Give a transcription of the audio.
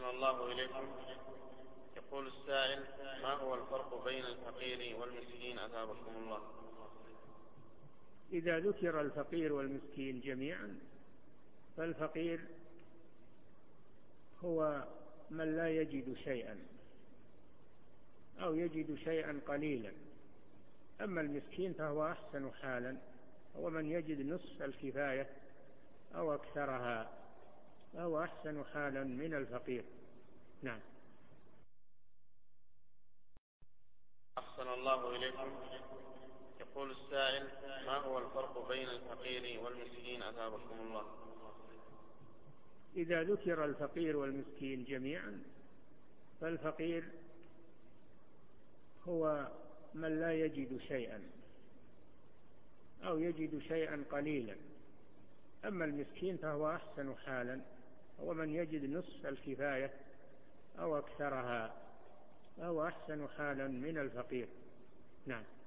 أحسن الله إليكم. يقول السائل: ما هو الفرق بين الفقير والمسكين أثابكم الله؟ إذا ذكر الفقير والمسكين جميعا فالفقير هو من لا يجد شيئا أو يجد شيئا قليلا، أما المسكين فهو أحسن حالا، هو من يجد نصف الكفاية أو أكثرها، فهو أحسن حالا من الفقير. نعم. أحسن الله إليكم. يقول السائل: ما هو الفرق بين الفقير والمسكين أثابكم الله؟ إذا ذكر الفقير والمسكين جميعا فالفقير هو من لا يجد شيئا أو يجد شيئا قليلا، أما المسكين فهو أحسن حالا، هو من يجد نصف الكفاية أو أكثرها، فهو أحسن حالا من الفقير. نعم.